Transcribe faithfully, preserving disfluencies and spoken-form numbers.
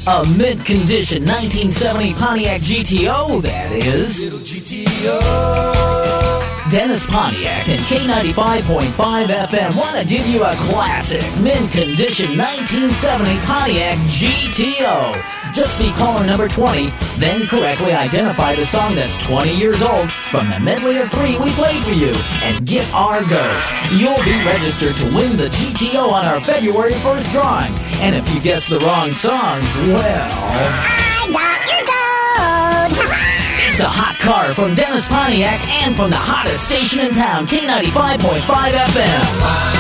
A mint condition nineteen seventy Pontiac G T O, that is. Little G T O. Dennis Pontiac and K ninety-five point five F M want to give you a classic mint condition nineteen seventy Pontiac G T O. Just be caller number twenty, then correctly identify the song that's twenty years old from the medley of three we played for you, and get our goat. You'll be registered to win the G T O on our February first drawing. And if you guess the wrong song, well... I got your goat! It's a hot car from Dennis Pontiac and from the hottest station in town, K ninety-five point five F M.